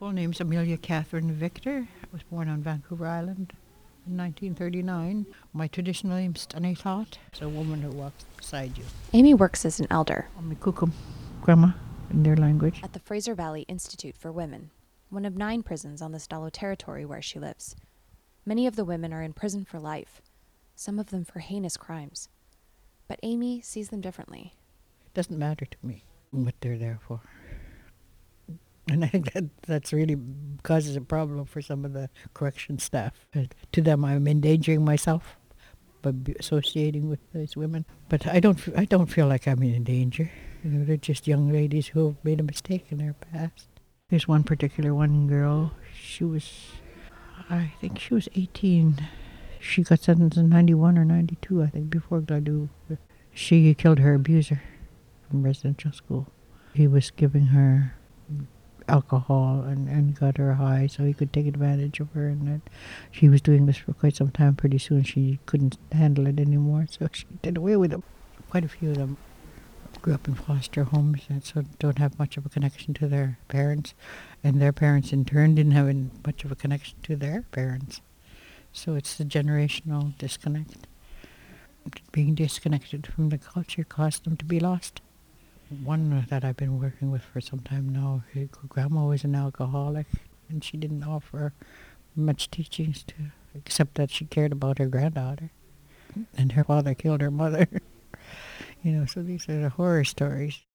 Full name's Amelia Catherine Victor. I was born on Vancouver Island in 1939. My traditional name's Stanithot. It's a woman who walks beside you. Amy works as an elder Omikukum, grandma, in their language. at the Fraser Valley Institute for Women, one of 9 prisons on the Stalo territory where she lives. Many of the women are in prison for life, some of them for heinous crimes. But Amy sees them differently. It doesn't matter to me what they're there for. And I think that's really causes a problem for some of the correction staff. To them, I'm endangering myself by associating with these women. But I don't feel like I'm in danger. You know, they're just young ladies who have made a mistake in their past. There's one girl. I think she was 18. She got sentenced in 91 or 92, I think, before Gladue. She killed her abuser from residential school. He was giving her alcohol and got her high so he could take advantage of her, and that she was doing this for quite some time. Pretty soon she couldn't handle it anymore, so she did away with him. Quite a few of them grew up in foster homes and so don't have much of a connection to their parents, and their parents in turn didn't have much of a connection to their parents. So it's the generational disconnect. Being disconnected from the culture caused them to be lost. One that I've been working with for some time now, her grandma was an alcoholic, and she didn't offer much teachings except that she cared about her granddaughter, and her father killed her mother. So these are the horror stories.